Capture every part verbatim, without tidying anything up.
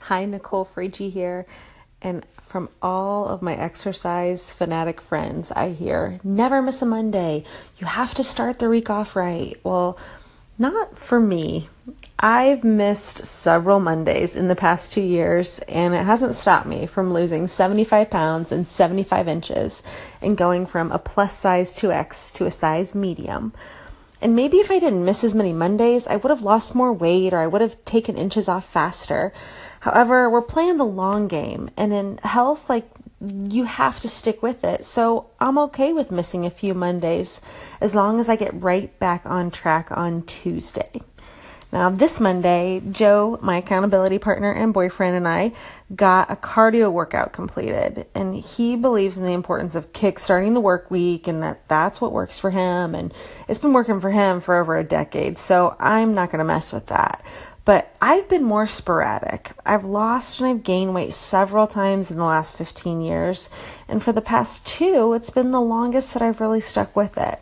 Hi, Nicole Fragi here. And from all of my exercise fanatic friends, I hear never miss a Monday. You have to start the week off right. Well, not for me. I've missed several Mondays in the past two years, and it hasn't stopped me from losing seventy-five pounds and seventy-five inches and going from a plus size two X to a size medium. And maybe if I didn't miss as many Mondays, I would have lost more weight or I would have taken inches off faster. However, we're playing the long game, and in health, like, you have to stick with it. So I'm okay with missing a few Mondays as long as I get right back on track on Tuesday. Now, this Monday, Joe, my accountability partner and boyfriend, and I got a cardio workout completed. And he believes in the importance of kickstarting the work week and that that's what works for him. And it's been working for him for over a decade. So I'm not going to mess with that. But I've been more sporadic. I've lost and I've gained weight several times in the last fifteen years. And for the past two, it's been the longest that I've really stuck with it.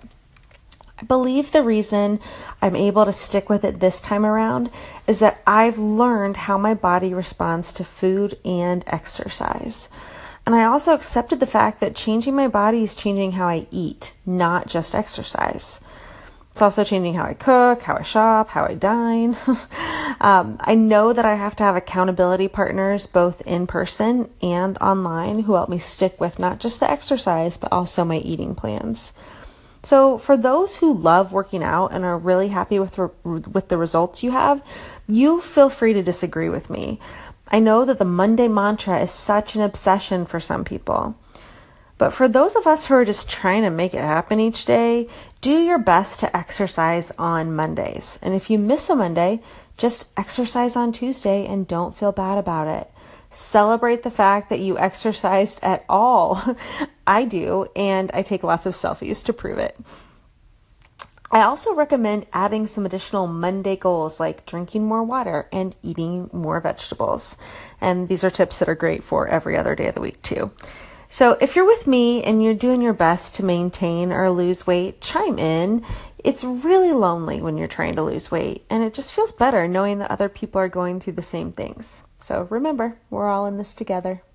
I believe the reason I'm able to stick with it this time around is that I've learned how my body responds to food and exercise. And I also accepted the fact that changing my body is changing how I eat, not just exercise. It's also changing how I cook, how I shop, how I dine. um, I know that I have to have accountability partners both in person and online who help me stick with not just the exercise, but also my eating plans. So for those who love working out and are really happy with re- with the results you have, you feel free to disagree with me. I know that the Monday mantra is such an obsession for some people. But for those of us who are just trying to make it happen each day, do your best to exercise on Mondays. And if you miss a Monday, just exercise on Tuesday and don't feel bad about it. Celebrate the fact that you exercised at all. I do, and I take lots of selfies to prove it. I also recommend adding some additional Monday goals like drinking more water and eating more vegetables. And these are tips that are great for every other day of the week too. So if you're with me and you're doing your best to maintain or lose weight, chime in. It's really lonely when you're trying to lose weight, and it just feels better knowing that other people are going through the same things. So remember, we're all in this together.